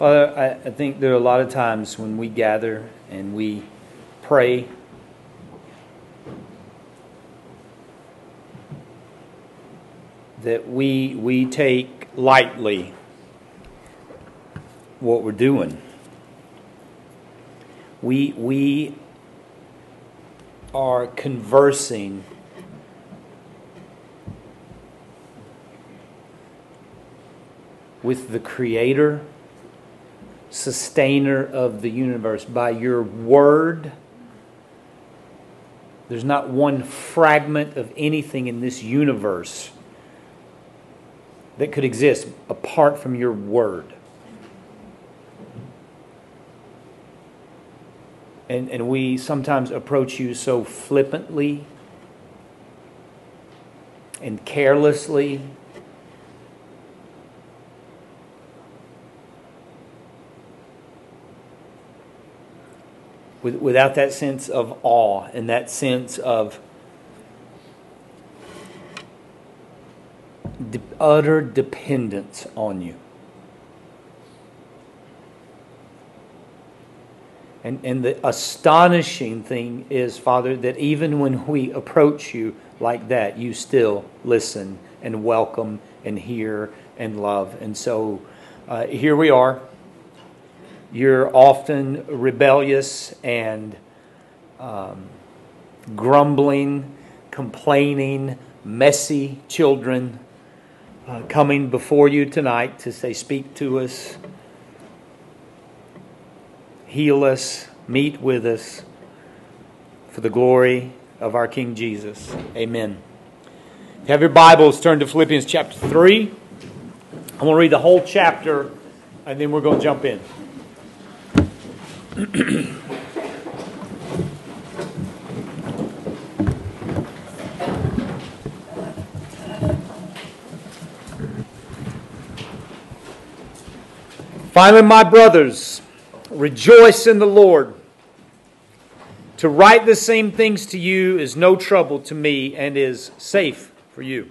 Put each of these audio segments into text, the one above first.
Father, I think there are a lot of times when we gather and we pray that we take lightly what we're doing. We are conversing with the Creator, Sustainer of the universe. By your word, there's not one fragment of anything in this universe that could exist apart from your word. And we sometimes approach you so flippantly and carelessly. Without that sense of awe and that sense of utter dependence on you. And the astonishing thing is, Father, that even when we approach you like that, you still listen and welcome and hear and love. And so here we are. You're often rebellious and grumbling, complaining, messy children coming before you tonight to say, speak to us, heal us, meet with us for the glory of our King Jesus. Amen. If you have your Bibles, turn to Philippians chapter 3. I'm going to read the whole chapter and then we're going to jump in. Finally, my brothers, rejoice in the Lord. To write the same things to you is no trouble to me and is safe for you.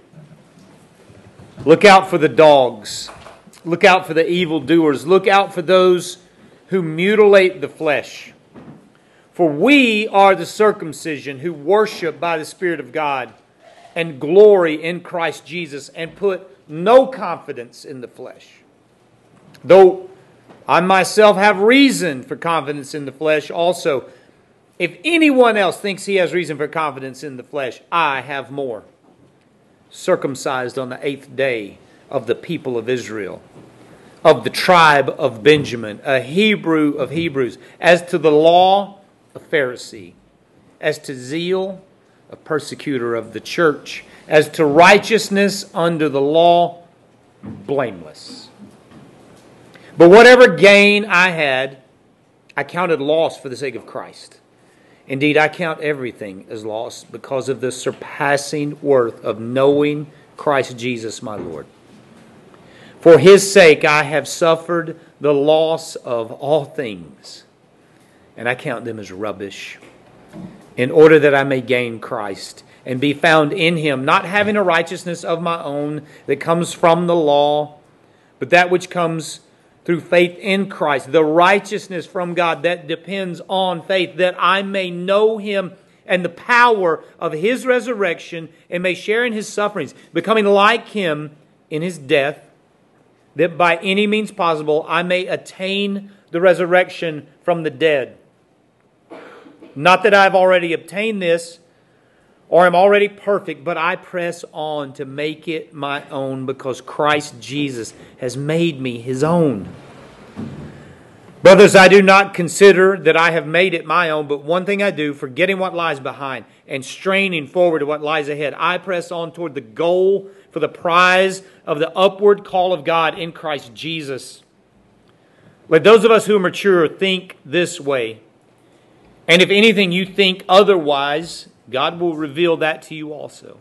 Look out for the dogs. Look out for the evildoers. Look out for those who mutilate the flesh. For we are the circumcision who worship by the Spirit of God and glory in Christ Jesus and put no confidence in the flesh. Though I myself have reason for confidence in the flesh also. If anyone else thinks he has reason for confidence in the flesh, I have more. Circumcised on the 8th day of the people of Israel, of the tribe of Benjamin, a Hebrew of Hebrews, as to the law, a Pharisee, as to zeal, a persecutor of the church, as to righteousness under the law, blameless. But whatever gain I had, I counted loss for the sake of Christ. Indeed, I count everything as loss because of the surpassing worth of knowing Christ Jesus my Lord. For His sake I have suffered the loss of all things, and I count them as rubbish, in order that I may gain Christ and be found in Him, not having a righteousness of my own that comes from the law, but that which comes through faith in Christ, the righteousness from God that depends on faith, that I may know Him and the power of His resurrection and may share in His sufferings, becoming like Him in His death, that by any means possible I may attain the resurrection from the dead. Not that I have already obtained this or am already perfect, but I press on to make it my own because Christ Jesus has made me His own. Brothers, I do not consider that I have made it my own, but one thing I do, forgetting what lies behind and straining forward to what lies ahead, I press on toward the goal for the prize of the upward call of God in Christ Jesus. Let those of us who are mature think this way. And if anything you think otherwise, God will reveal that to you also.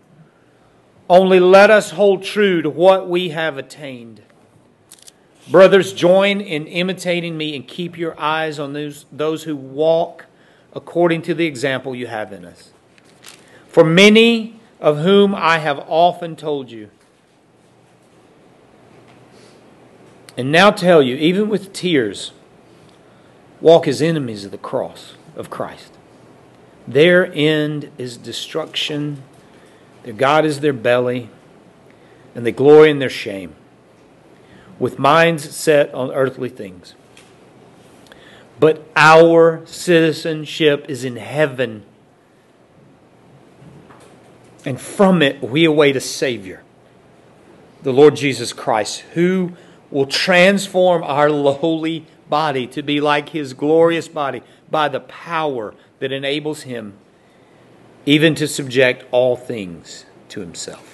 Only let us hold true to what we have attained. Brothers, join in imitating me and keep your eyes on those who walk according to the example you have in us. For many of whom I have often told you, And now tell you, even with tears, walk as enemies of the cross of Christ. Their end is destruction. Their God is their belly, and they glory in their shame, with minds set on earthly things. But our citizenship is in heaven, and from it we await a Savior, the Lord Jesus Christ, who will transform our lowly body to be like His glorious body by the power that enables Him even to subject all things to Himself.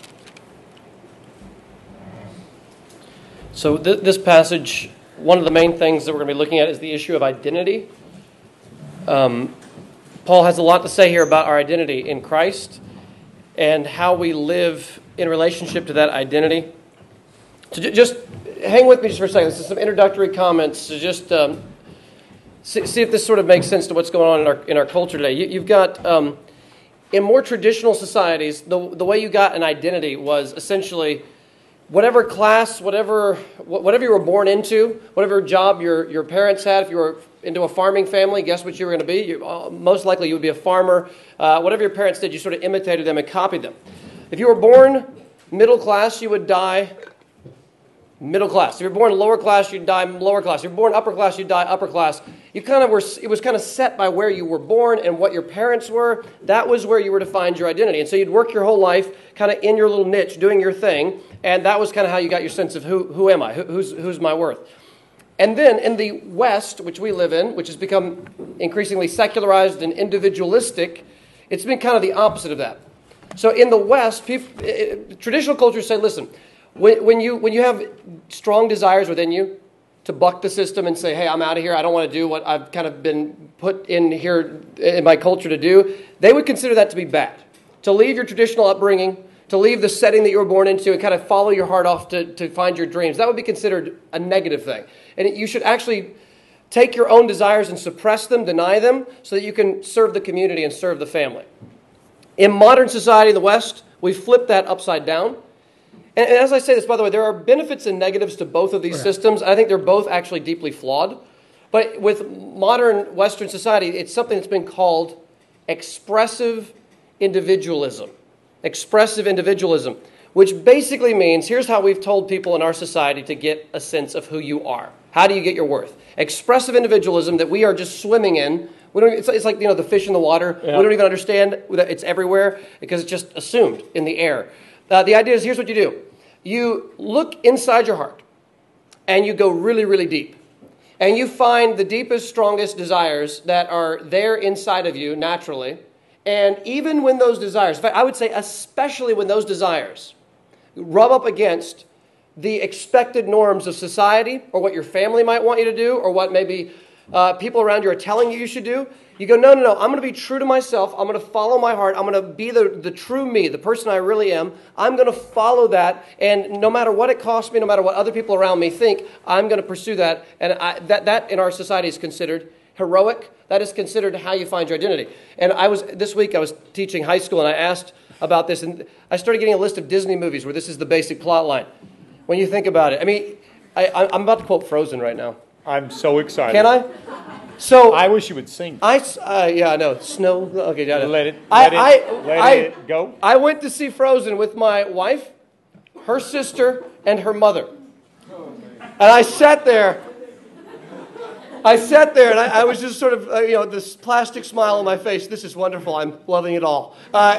So this passage, one of the main things that we're going to be looking at is the issue of identity. Paul has a lot to say here about our identity in Christ and how we live in relationship to that identity. So just hang with me just for a second. This is some introductory comments to just see if this sort of makes sense to what's going on in our culture today. You've got, in more traditional societies, the way you got an identity was essentially whatever class, whatever you were born into, whatever job your parents had. If you were into a farming family, guess what you were going to be? Most likely you would be a farmer. Whatever your parents did, you sort of imitated them and copied them. If you were born middle class, you would die middle class. If you're born lower class, you'd die lower class. If you're born upper class, you'd die upper class. It was kind of set by where you were born and what your parents were. That was where you were to find your identity. And so you'd work your whole life kind of in your little niche, doing your thing. And that was kind of how you got your sense of who am I? Who's my worth? And then in the West, which we live in, which has become increasingly secularized and individualistic, it's been kind of the opposite of that. So in the West, traditional cultures say, listen, when you have strong desires within you to buck the system and say, hey, I'm out of here, I don't want to do what I've kind of been put in here in my culture to do, they would consider that to be bad. To leave your traditional upbringing, to leave the setting that you were born into and kind of follow your heart off to find your dreams, that would be considered a negative thing. And you should actually take your own desires and suppress them, deny them, so that you can serve the community and serve the family. In modern society in the West, we flip that upside down. And as I say this, by the way, there are benefits and negatives to both of these systems. I think they're both actually deeply flawed. But with modern Western society, it's something that's been called expressive individualism. Expressive individualism, which basically means, here's how we've told people in our society to get a sense of who you are. How do you get your worth? Expressive individualism that we are just swimming in. It's like the fish in the water. Yeah. We don't even understand that it's everywhere because it's just assumed in the air. The idea is, here's what you do. You look inside your heart and you go really, really deep. And you find the deepest, strongest desires that are there inside of you naturally. And even when those desires, in fact, I would say especially when those desires rub up against the expected norms of society or what your family might want you to do or what maybe people around you are telling you should do, you go, no, I'm going to be true to myself. I'm going to follow my heart. I'm going to be the true me, the person I really am. I'm going to follow that, and no matter what it costs me, no matter what other people around me think, I'm going to pursue that. And that in our society is considered heroic. That is considered how you find your identity. And this week I was teaching high school, and I asked about this, and I started getting a list of Disney movies where this is the basic plot line. When you think about it, I mean, I'm about to quote Frozen right now. I'm so excited. Can I? So I wish you would sing. Yeah, I know. Snow. Okay, got it. Let it go. I went to see Frozen with my wife, her sister, and her mother. And I sat there. And I was just sort of, this plastic smile on my face. This is wonderful. I'm loving it all. But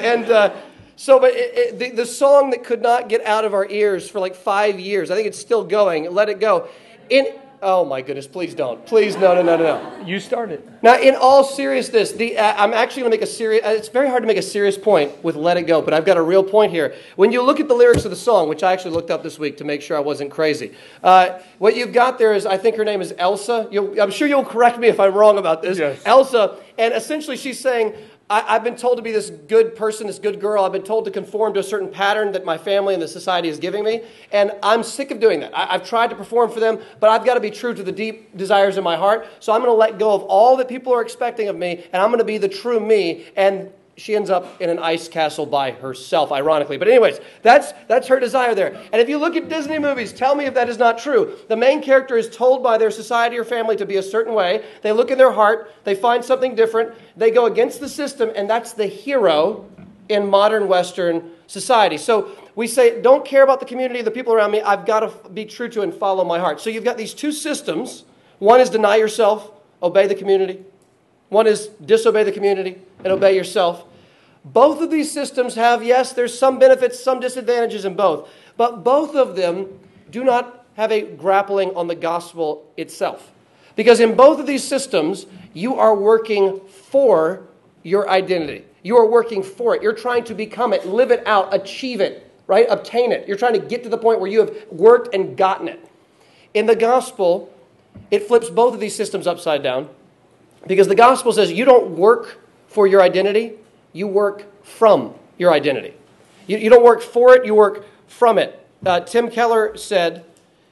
the song that could not get out of our ears for like 5 years, I think it's still going. Let It Go. Oh my goodness! Please don't. Please no. You started. Now, in all seriousness, I'm actually going to make a serious. It's very hard to make a serious point with "Let It Go," but I've got a real point here. When you look at the lyrics of the song, which I actually looked up this week to make sure I wasn't crazy, what you've got there is, I think her name is Elsa. I'm sure you'll correct me if I'm wrong about this. Yes. Elsa, and essentially she's saying, I've been told to be this good person, this good girl. I've been told to conform to a certain pattern that my family and the society is giving me. And I'm sick of doing that. I've tried to perform for them, but I've got to be true to the deep desires in my heart. So I'm going to let go of all that people are expecting of me, and I'm going to be the true me. And she ends up in an ice castle by herself, ironically. But anyways, that's her desire there. And if you look at Disney movies, tell me if that is not true. The main character is told by their society or family to be a certain way. They look in their heart. They find something different. They go against the system, and that's the hero in modern Western society. So we say, don't care about the community, the people around me. I've got to be true to and follow my heart. So you've got these two systems. One is deny yourself, obey the community. One is disobey the community and obey yourself. Both of these systems have, yes, there's some benefits, some disadvantages in both. But both of them do not have a grappling on the gospel itself. Because in both of these systems, you are working for your identity. You are working for it. You're trying to become it, live it out, achieve it, right? Obtain it. You're trying to get to the point where you have worked and gotten it. In the gospel, it flips both of these systems upside down. Because the gospel says you don't work for your identity, you work from your identity. You don't work for it, you work from it. Tim Keller said,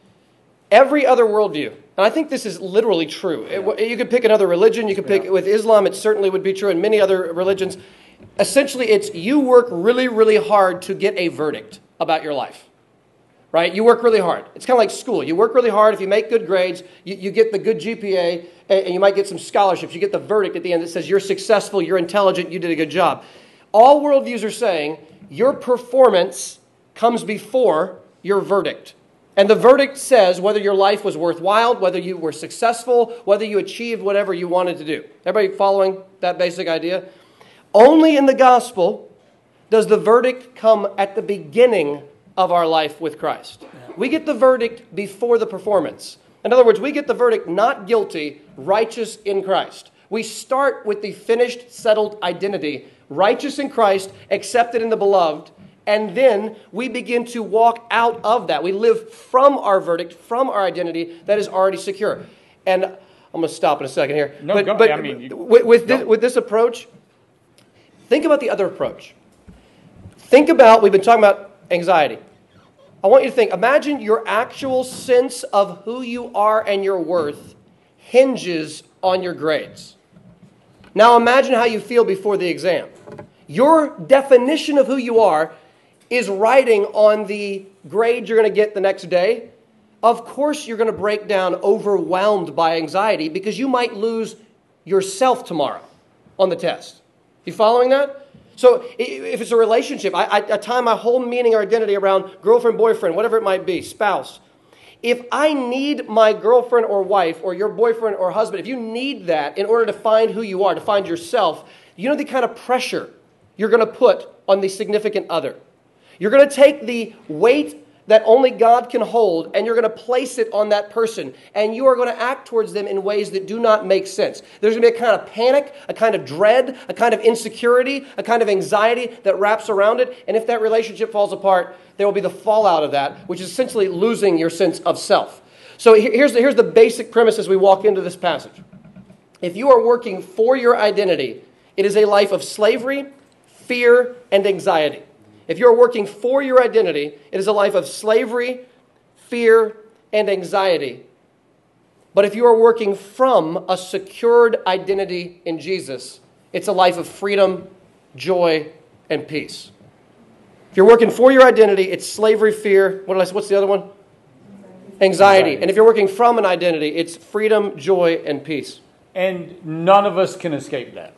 every other worldview, and I think this is literally true. You could pick another religion, you could pick, with Islam it certainly would be true, and many other religions. Essentially, it's you work really, really hard to get a verdict about your life. Right? You work really hard. It's kind of like school. You work really hard. If you make good grades, you get the good GPA, and you might get some scholarships. You get the verdict at the end that says you're successful, you're intelligent, you did a good job. All worldviews are saying your performance comes before your verdict. And the verdict says whether your life was worthwhile, whether you were successful, whether you achieved whatever you wanted to do. Everybody following that basic idea? Only in the gospel does the verdict come at the beginning of our life with Christ. We get the verdict before the performance. In other words, we get the verdict not guilty, righteous in Christ. We start with the finished, settled identity, righteous in Christ, accepted in the beloved, and then we begin to walk out of that. We live from our verdict, from our identity that is already secure. And I'm going to stop in a second here. With this approach, think about the other approach. Think about, we've been talking about anxiety. I want you to think, imagine your actual sense of who you are and your worth hinges on your grades. Now imagine how you feel before the exam. Your definition of who you are is riding on the grade you're going to get the next day. Of course you're going to break down overwhelmed by anxiety because you might lose yourself tomorrow on the test. You following that? So if it's a relationship, I tie my whole meaning or identity around girlfriend, boyfriend, whatever it might be, spouse. If I need my girlfriend or wife or your boyfriend or husband, if you need that in order to find who you are, to find yourself, you know the kind of pressure you're going to put on the significant other. You're going to take the weight that only God can hold, and you're going to place it on that person. And you are going to act towards them in ways that do not make sense. There's going to be a kind of panic, a kind of dread, a kind of insecurity, a kind of anxiety that wraps around it. And if that relationship falls apart, there will be the fallout of that, which is essentially losing your sense of self. So here's the basic premise as we walk into this passage. If you are working for your identity, it is a life of slavery, fear, and anxiety. If you're working for your identity, it is a life of slavery, fear, and anxiety. But if you are working from a secured identity in Jesus, it's a life of freedom, joy, and peace. If you're working for your identity, it's slavery, fear. What's the other one? Anxiety. And if you're working from an identity, it's freedom, joy, and peace. And none of us can escape that.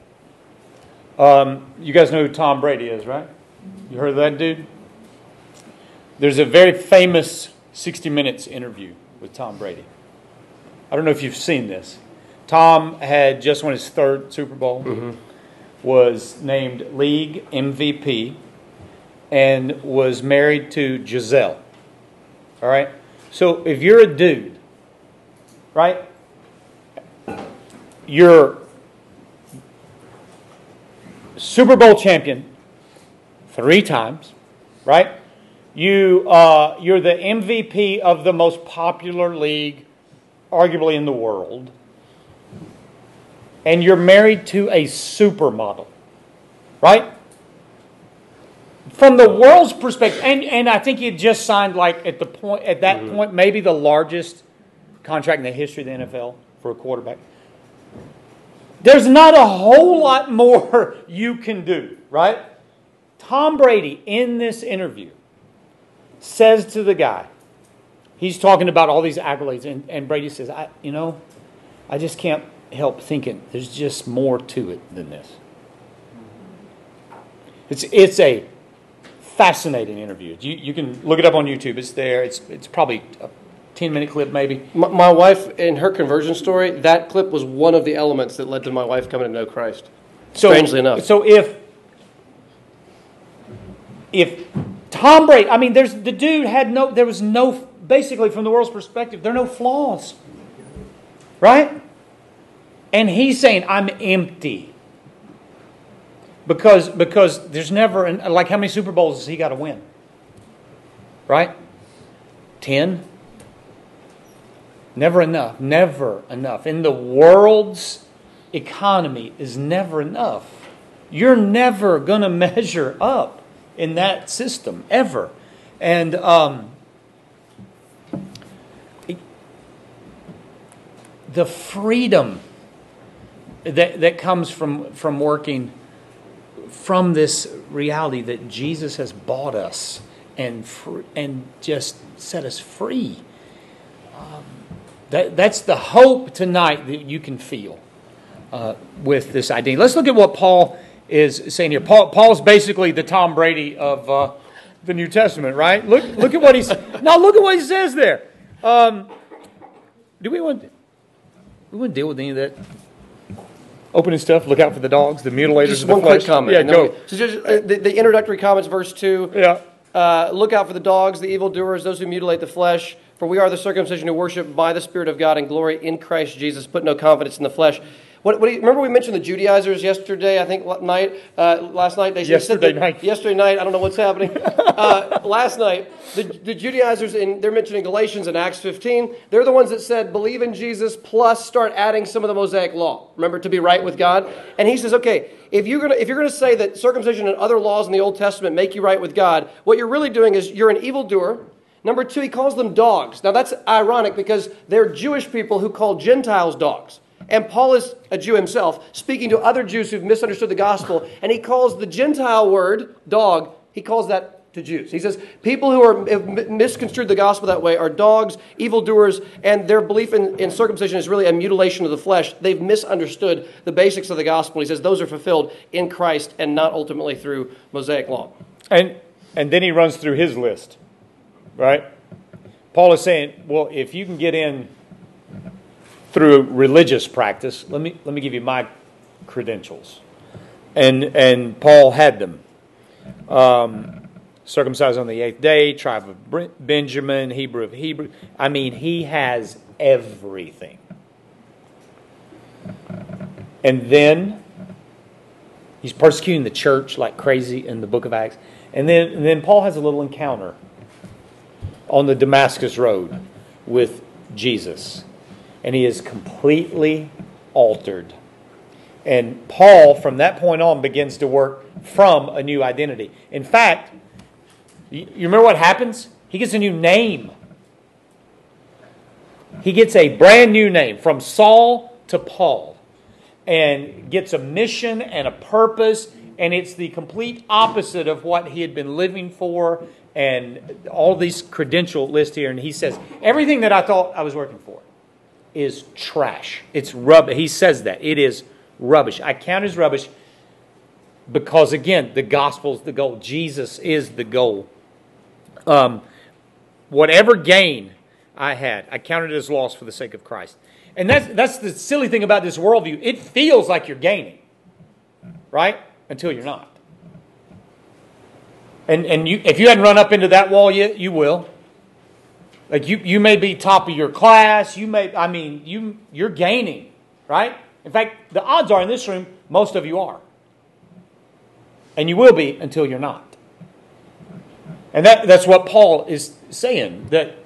You guys know who Tom Brady is, right? You heard of that dude? There's a very famous 60 Minutes interview with Tom Brady. I don't know if you've seen this. Tom had just won his third Super Bowl, was named league MVP, and was married to Giselle. All right? So if you're a dude, right, you're Super Bowl champion 3 times, right? You're the MVP of the most popular league, arguably in the world, and you're married to a supermodel, right? From the world's perspective, and I think he had just signed, like at that point, maybe the largest contract in the history of the NFL for a quarterback. there's not a whole lot more you can do, right? Tom Brady, in this interview, says to the guy, he's talking about all these accolades, and Brady says, I just can't help thinking there's just more to it than this. It's a fascinating interview. You can look it up on YouTube. It's there. It's probably a 10-minute clip maybe. My wife, in her conversion story, that clip was one of the elements that led to my wife coming to know Christ. Strangely enough. So if Tom Brady, I mean, there was no, basically from the world's perspective, there are no flaws. Right? And he's saying, I'm empty. Because there's never, like how many Super Bowls has he got to win? Right? 10? Never enough. Never enough. In the world's economy is never enough. You're never going to measure up in that system, ever. And the freedom that comes from working from this reality that Jesus has bought us and just set us free. That's the hope tonight that you can feel with this idea. Let's look at what Paul is saying here. Paul's basically the Tom Brady of the New Testament, right? Look at what he's now. Look at what he says there. Do we want to deal with any of that? Opening stuff, look out for the dogs, the mutilators just of the one flesh. Quick comment. Yeah, go. So just the introductory comments, verse 2. Yeah. Look out for the dogs, the evildoers, those who mutilate the flesh. For we are the circumcision who worship by the Spirit of God and glory in Christ Jesus. Put no confidence in the flesh. Remember we mentioned the Judaizers yesterday, I think, last night? Yesterday night, I don't know what's happening. Last night, the Judaizers, they're mentioning Galatians in Acts 15. They're the ones that said, believe in Jesus plus start adding some of the Mosaic law. Remember, to be right with God? And he says, okay, if you're gonna say that circumcision and other laws in the Old Testament make you right with God, what you're really doing is you're an evildoer. Number 2, he calls them dogs. Now that's ironic because they're Jewish people who call Gentiles dogs. And Paul is a Jew himself, speaking to other Jews who've misunderstood the gospel, and he calls the Gentile word, dog, he calls that to Jews. He says, people who have misconstrued the gospel that way are dogs, evildoers, and their belief in circumcision is really a mutilation of the flesh. They've misunderstood the basics of the gospel. He says those are fulfilled in Christ and not ultimately through Mosaic law. And then he runs through his list, right? Paul is saying, well, if you can get in through religious practice, let me give you my credentials. And Paul had them. Circumcised on the 8th day, tribe of Benjamin, Hebrew of Hebrew. I mean, he has everything. And then he's persecuting the church like crazy in the book of Acts. And then Paul has a little encounter on the Damascus Road with Jesus. And he is completely altered. And Paul, from that point on, begins to work from a new identity. In fact, you remember what happens? He gets a new name. He gets a brand new name, from Saul to Paul. And gets a mission and a purpose. And it's the complete opposite of what he had been living for. And all these credential lists here. And he says, everything that I thought I was working for is trash. It's rubbish. He says that. It is rubbish. I count it as rubbish because, again, the gospel's the goal. Jesus is the goal. Whatever gain I had, I counted it as loss for the sake of Christ. And that's the silly thing about this worldview. It feels like you're gaining, right? Until you're not. And if you hadn't run up into that wall yet, you will. Like you may be top of your class. You're gaining, right? In fact, the odds are in this room, most of you are. And you will be until you're not. And that's what Paul is saying, that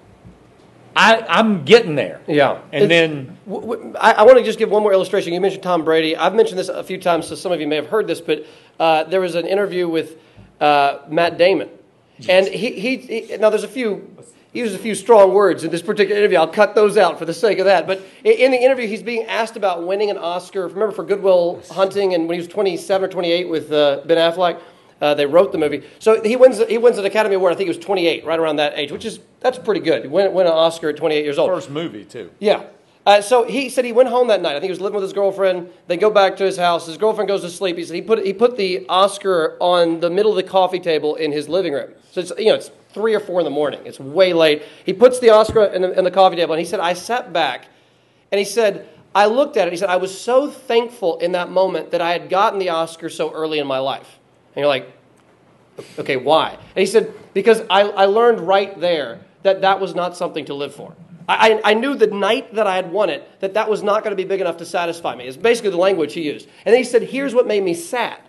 I'm getting there. Yeah. And then I want to just give one more illustration. You mentioned Tom Brady. I've mentioned this a few times, so some of you may have heard this, but there was an interview with Matt Damon. And he now there's a few he used a few strong words in this particular interview. I'll cut those out for the sake of that. But in the interview, he's being asked about winning an Oscar. Remember for Good Will Hunting, and when he was 27 or 28 with Ben Affleck, they wrote the movie. So he wins an Academy Award. I think he was 28, right around that age, that's pretty good. He win an Oscar at 28 years old. First movie, too. Yeah. So he said he went home that night. I think he was living with his girlfriend. They go back to his house. His girlfriend goes to sleep. He said he put the Oscar on the middle of the coffee table in his living room. So it's 3 or 4 in the morning. It's way late. He puts the Oscar in the coffee table, and he said, I sat back, and he said, I looked at it. He said, I was so thankful in that moment that I had gotten the Oscar so early in my life. And you're like, okay, why? And he said, because I learned right there that was not something to live for. I knew the night that I had won it, that was not going to be big enough to satisfy me. It's basically the language he used. And then he said, here's what made me sad.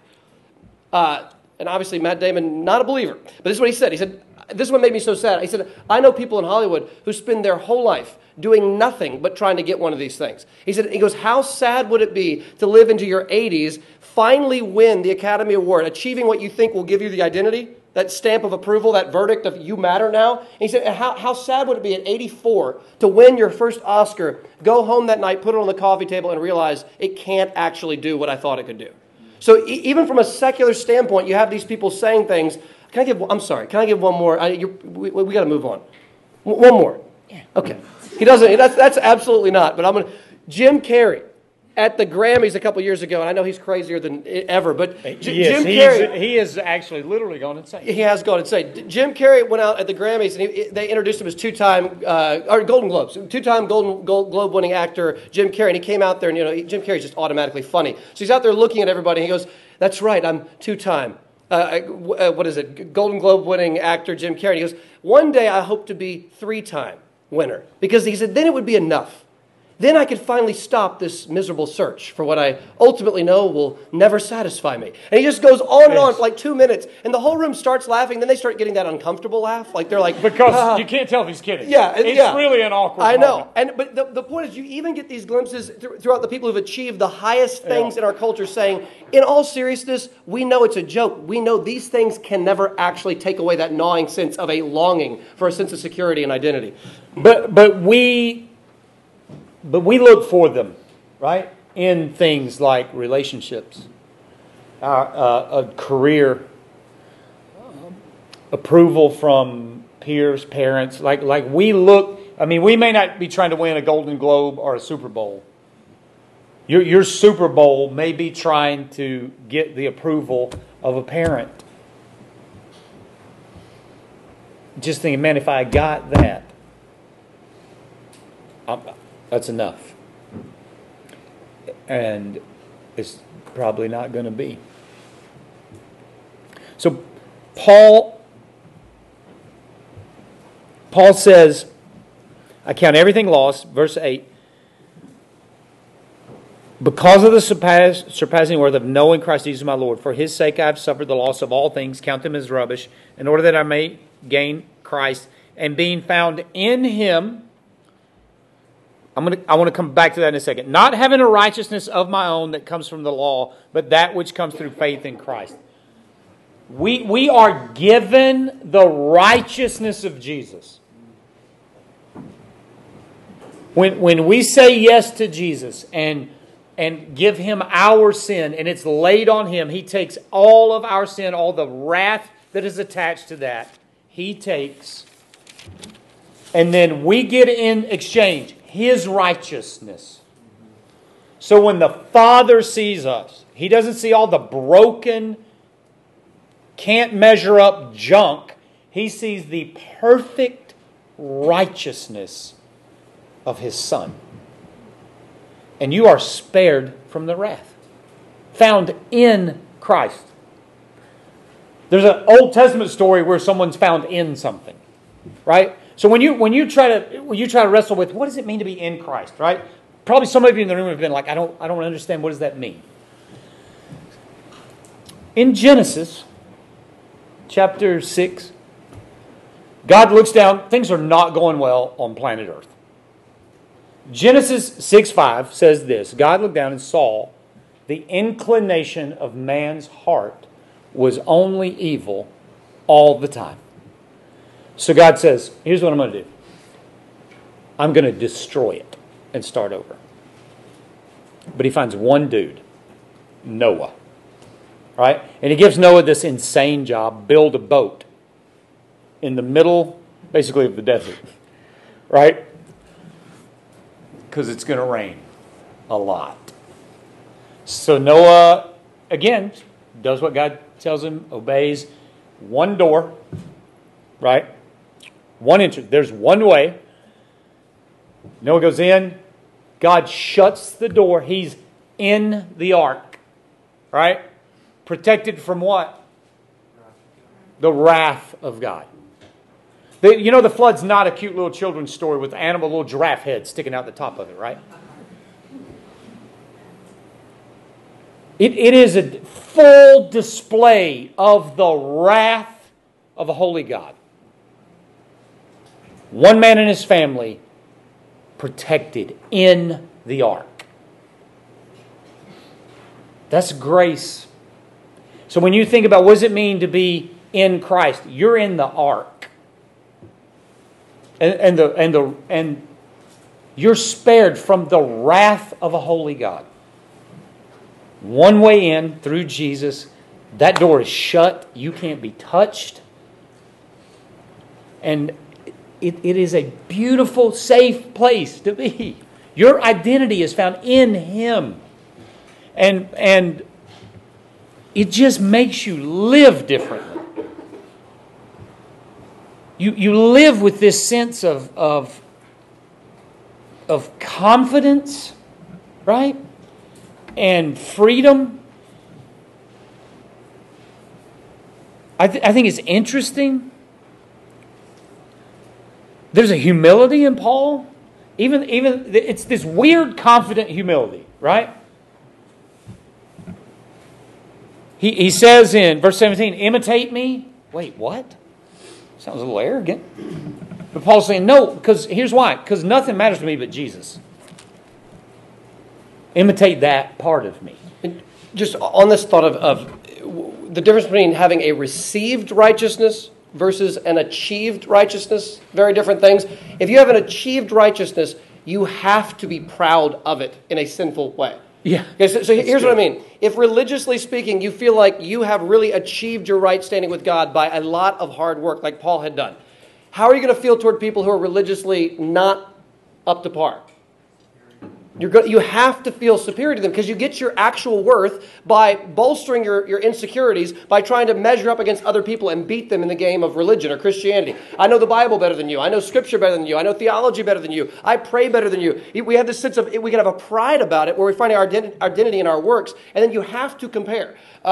And obviously Matt Damon, not a believer. But this is what he said. He said, this is what made me so sad. He said, I know people in Hollywood who spend their whole life doing nothing but trying to get one of these things. He goes, how sad would it be to live into your 80s, finally win the Academy Award, achieving what you think will give you the identity, that stamp of approval, that verdict of you matter now. And he said, how sad would it be at 84 to win your first Oscar, go home that night, put it on the coffee table, and realize it can't actually do what I thought it could do. So even from a secular standpoint, you have these people saying things. Can I give one more? We got to move on. One more. Okay. He doesn't. That's absolutely not. But Jim Carrey at the Grammys a couple years ago, and I know he's crazier than ever, but Jim Carrey... He is actually literally gone insane. He has gone insane. Jim Carrey went out at the Grammys, and they introduced him as two-time Golden Globes, two-time Golden Globe winning actor Jim Carrey, and he came out there, and Jim Carrey's just automatically funny. So he's out there looking at everybody, and he goes, that's right, I'm two-time. Golden Globe winning actor Jim Carrey. He goes, one day I hope to be 3-time winner, because he said, then it would be enough. Then I could finally stop this miserable search for what I ultimately know will never satisfy me. And he just goes on and on for like 2 minutes, and the whole room starts laughing. Then they start getting that uncomfortable laugh, like they're like, because you can't tell if he's kidding. Yeah, it's really an awkward. I know, but the point is, you even get these glimpses throughout the people who've achieved the highest things in our culture, saying, in all seriousness, we know it's a joke. We know these things can never actually take away that gnawing sense of a longing for a sense of security and identity. But we look for them, right, in things like relationships, a career, approval from peers, parents. Like we look. I mean, we may not be trying to win a Golden Globe or a Super Bowl. Your Super Bowl may be trying to get the approval of a parent. Just thinking, man, if I got that, that's enough. And it's probably not going to be. So Paul says, I count everything lost, verse 8, because of the surpassing worth of knowing Christ Jesus my Lord. For his sake I have suffered the loss of all things, count them as rubbish, in order that I may gain Christ, and being found in him. I want to come back to that in a second. Not having a righteousness of my own that comes from the law, but that which comes through faith in Christ. We are given the righteousness of Jesus. When we say yes to Jesus and give him our sin, and it's laid on him, he takes all of our sin, all the wrath that is attached to that, he takes, and then we get in exchange his righteousness. So when the Father sees us, he doesn't see all the broken, can't measure up junk. He sees the perfect righteousness of his Son. And you are spared from the wrath, found in Christ. There's an Old Testament story where someone's found in something, right? So when you try to wrestle with what does it mean to be in Christ, right? Probably some of you in the room have been like, I don't understand, what does that mean? In Genesis chapter 6, God looks down, things are not going well on planet Earth. Genesis 6:5 says this, God looked down and saw the inclination of man's heart was only evil all the time. So God says, here's what I'm going to do. I'm going to destroy it and start over. But he finds one dude, Noah. Right? And he gives Noah this insane job, build a boat in the middle, basically, of the desert. Right? Because it's going to rain a lot. So Noah, again, does what God tells him, obeys. One door, right? One entrance. There's one way. Noah goes in. God shuts the door. He's in the ark, right? Protected from what? The wrath of God. The flood's not a cute little children's story with animal, little giraffe head sticking out the top of it, right? It is a full display of the wrath of a holy God. One man and his family protected in the ark. That's grace. So when you think about what does it mean to be in Christ, you're in the ark. And you're spared from the wrath of a holy God. One way in through Jesus. That door is shut. You can't be touched. And it is a beautiful, safe place to be. Your identity is found in Him. And it just makes you live differently. You live with this sense of confidence, right? And freedom. I think it's interesting. There's a humility in Paul. Even it's this weird, confident humility, right? He says in verse 17, imitate me. Wait, what? Sounds a little arrogant. But Paul's saying, no, because here's why. Because nothing matters to me but Jesus. Imitate that part of me. And just on this thought of the difference between having a received righteousness versus an achieved righteousness, very different things. If you have an achieved righteousness, you have to be proud of it in a sinful way. Yeah. Okay, so here's what I mean. If religiously speaking, you feel like you have really achieved your right standing with God by a lot of hard work like Paul had done, how are you going to feel toward people who are religiously not up to par? You have to feel superior to them because you get your actual worth by bolstering your insecurities by trying to measure up against other people and beat them in the game of religion or Christianity. I know the Bible better than you. I know Scripture better than you. I know theology better than you. I pray better than you. We have this sense of, we can have a pride about it where we find our identity in our works, and then you have to compare.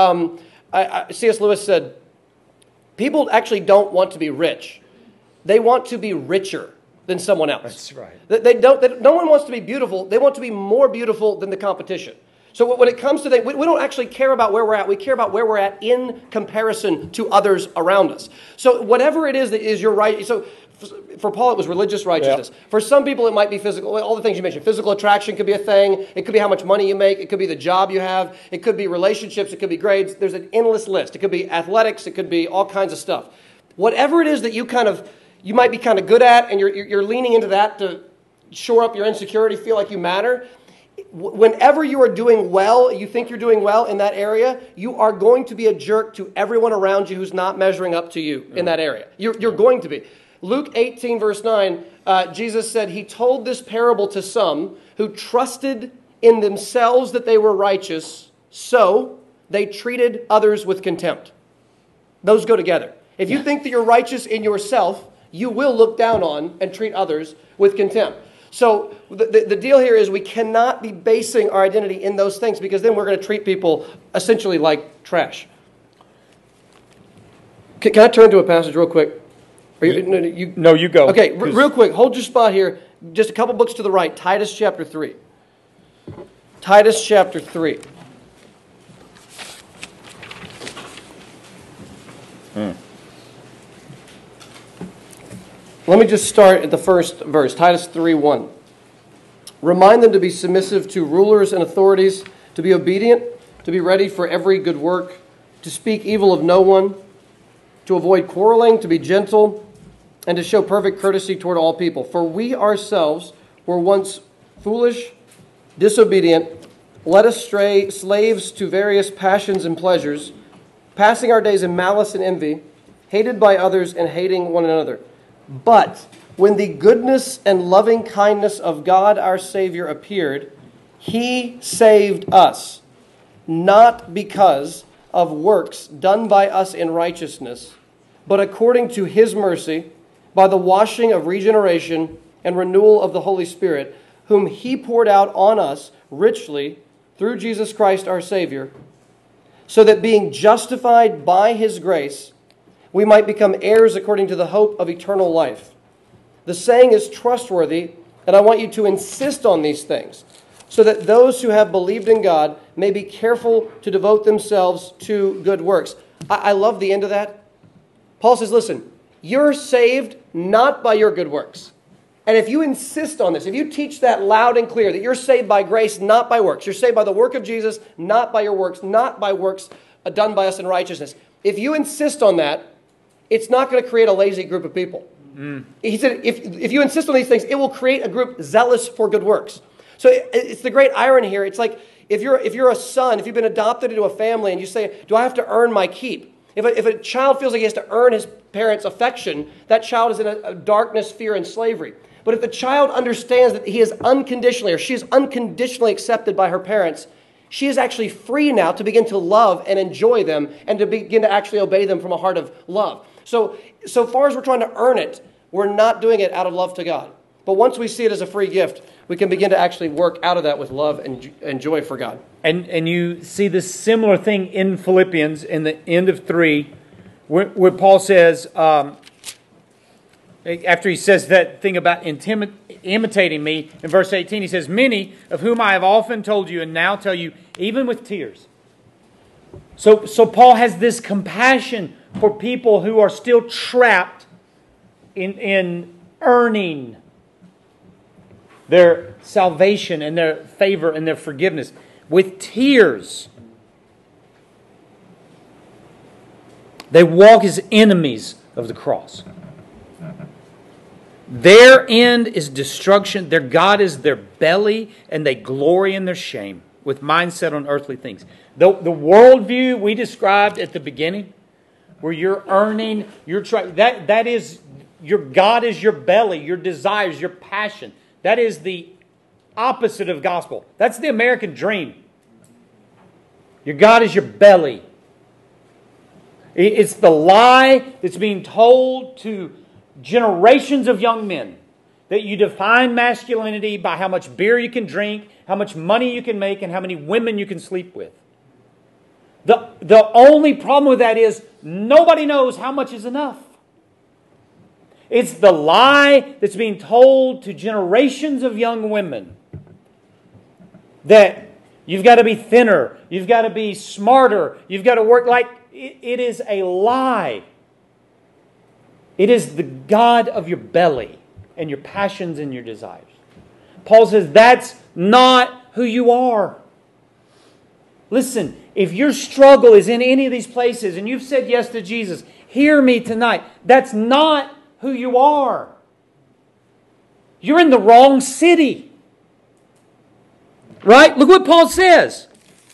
C.S. Lewis said, people actually don't want to be rich. They want to be richer than someone else. That's right. No one wants to be beautiful. They want to be more beautiful than the competition. So when it comes to that, we don't actually care about where we're at. We care about where we're at in comparison to others around us. So whatever it is that is your right. So for Paul, it was religious righteousness. Yeah. For some people, it might be physical. All the things you mentioned. Physical attraction could be a thing. It could be how much money you make. It could be the job you have. It could be relationships. It could be grades. There's an endless list. It could be athletics. It could be all kinds of stuff. Whatever it is that you might be kind of good at, and you're leaning into that to shore up your insecurity, feel like you matter. Whenever you are doing well, you think you're doing well in that area, you are going to be a jerk to everyone around you who's not measuring up to you in that area. You're going to be. Luke 18, verse 9, Jesus said he told this parable to some who trusted in themselves that they were righteous, so they treated others with contempt. Those go together. If you think that you're righteous in yourself, you will look down on and treat others with contempt. So the deal here is we cannot be basing our identity in those things because then we're going to treat people essentially like trash. Can I turn to a passage real quick? No, you go. Okay, real quick. Hold your spot here. Just a couple books to the right. Titus chapter 3. Titus chapter 3. Let me just start at the first verse, Titus 3:1. Remind them to be submissive to rulers and authorities, to be obedient, to be ready for every good work, to speak evil of no one, to avoid quarreling, to be gentle, and to show perfect courtesy toward all people. For we ourselves were once foolish, disobedient, led astray, slaves to various passions and pleasures, passing our days in malice and envy, hated by others and hating one another. But when the goodness and loving kindness of God our Savior appeared, He saved us, not because of works done by us in righteousness, but according to His mercy, by the washing of regeneration and renewal of the Holy Spirit, whom He poured out on us richly through Jesus Christ our Savior, so that being justified by His grace, we might become heirs according to the hope of eternal life. The saying is trustworthy, and I want you to insist on these things, so that those who have believed in God may be careful to devote themselves to good works. I love the end of that. Paul says, listen, you're saved not by your good works. And if you insist on this, if you teach that loud and clear, that you're saved by grace, not by works, you're saved by the work of Jesus, not by your works, not by works done by us in righteousness. If you insist on that, it's not going to create a lazy group of people. He said, if you insist on these things, it will create a group zealous for good works. So it's the great irony here. It's like if you're a son, if you've been adopted into a family and you say, do I have to earn my keep? If a child feels like he has to earn his parents' affection, that child is in a darkness, fear, and slavery. But if the child understands that he is unconditionally or she is unconditionally accepted by her parents, she is actually free now to begin to love and enjoy them and to begin to actually obey them from a heart of love. So far as we're trying to earn it, we're not doing it out of love to God. But once we see it as a free gift, we can begin to actually work out of that with love and joy for God. And you see this similar thing in Philippians in the end of 3, where Paul says, after he says that thing about imitating me, in verse 18 he says, many of whom I have often told you and now tell you, even with tears. So Paul has this compassion for people who are still trapped in earning their salvation and their favor and their forgiveness with tears. They walk as enemies of the cross. Their end is destruction. Their God is their belly, and they glory in their shame with mindset on earthly things. The worldview we described at the beginning, where you're earning, that is your God is your belly, your desires, your passion. That is the opposite of gospel. That's the American dream. Your God is your belly. It's the lie that's being told to generations of young men that you define masculinity by how much beer you can drink, how much money you can make, and how many women you can sleep with. The only problem with that is nobody knows how much is enough. It's the lie that's being told to generations of young women that you've got to be thinner, you've got to be smarter, you've got to work like... It is a lie. It is the God of your belly and your passions and your desires. Paul says that's not who you are. Listen, if your struggle is in any of these places and you've said yes to Jesus, hear me tonight. That's not who you are. You're in the wrong city. Right? Look what Paul says.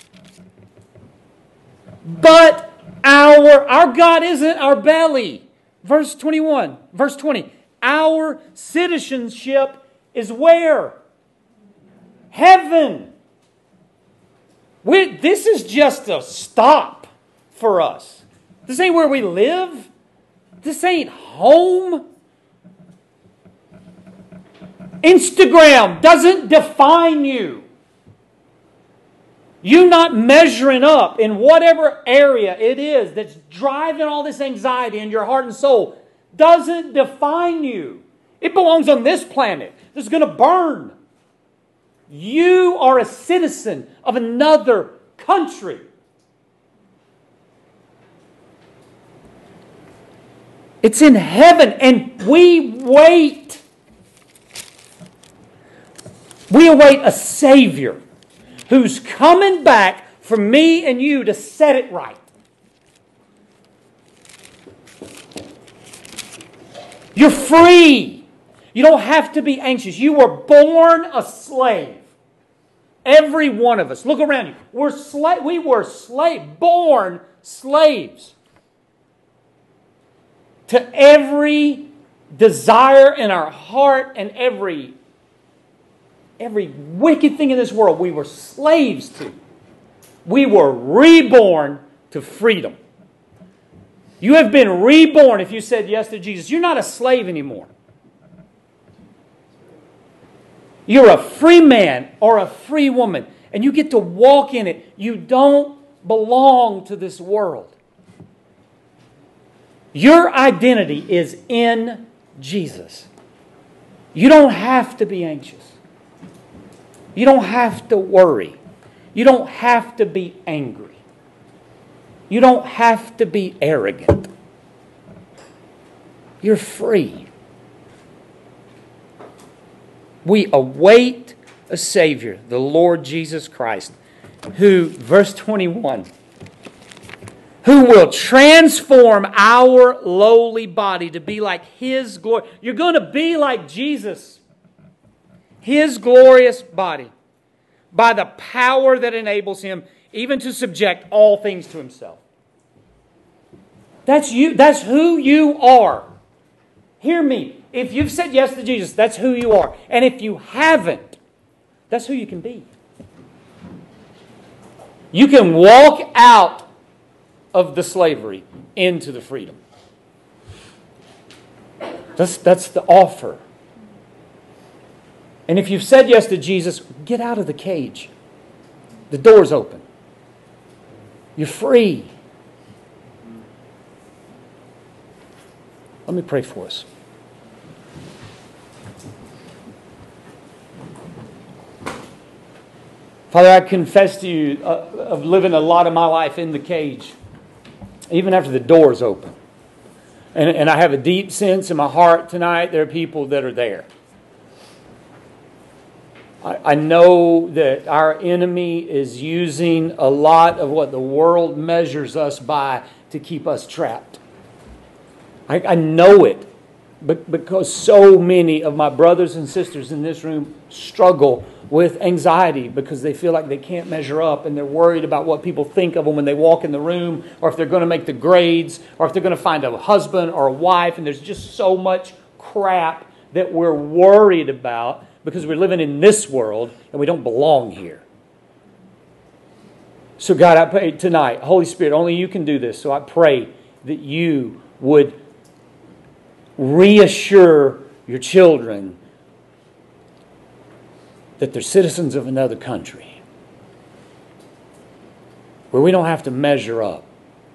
But our God isn't our belly. Verse 21, verse 20. Our citizenship is where? Heaven. This is just a stop for us. This ain't where we live. This ain't home. Instagram doesn't define you. You not measuring up in whatever area it is that's driving all this anxiety in your heart and soul doesn't define you. It belongs on this planet. This is going to burn. You are a citizen of another country. It's in heaven, and we wait. We await a Savior who's coming back for me and you to set it right. You're free. You don't have to be anxious. You were born a slave. Every one of us. Look around you. We were born slaves to every desire in our heart and every wicked thing in this world. We were slaves to. We were reborn to freedom. You have been reborn if you said yes to Jesus. You're not a slave anymore. You're a free man or a free woman, and you get to walk in it. You don't belong to this world. Your identity is in Jesus. You don't have to be anxious. You don't have to worry. You don't have to be angry. You don't have to be arrogant. You're free. We await a Savior, the Lord Jesus Christ, who, verse 21, who will transform our lowly body to be like His glory. You're going to be like Jesus, His glorious body, by the power that enables Him even to subject all things to Himself. That's you. That's who you are. Hear me. If you've said yes to Jesus, that's who you are. And if you haven't, that's who you can be. You can walk out of the slavery into the freedom. That's the offer. And if you've said yes to Jesus, get out of the cage. The door's open. You're free. Let me pray for us. Father, I confess to you of living a lot of my life in the cage, even after the door's open. And I have a deep sense in my heart tonight there are people that are there. I know that our enemy is using a lot of what the world measures us by to keep us trapped. I know it because so many of my brothers and sisters in this room struggle with anxiety because they feel like they can't measure up and they're worried about what people think of them when they walk in the room, or if they're going to make the grades, or if they're going to find a husband or a wife. And there's just so much crap that we're worried about because we're living in this world and we don't belong here. So God, I pray tonight, Holy Spirit, only you can do this. So I pray that you would reassure your children that they're citizens of another country where we don't have to measure up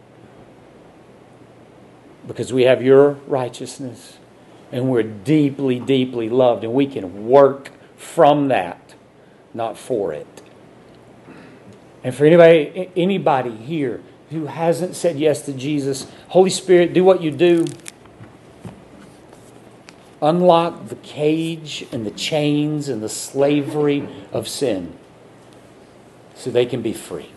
because we have your righteousness and we're deeply, deeply loved, and we can work from that, not for it. And for anybody here who hasn't said yes to Jesus, Holy Spirit, do what you do. Unlock the cage and the chains and the slavery of sin so they can be free.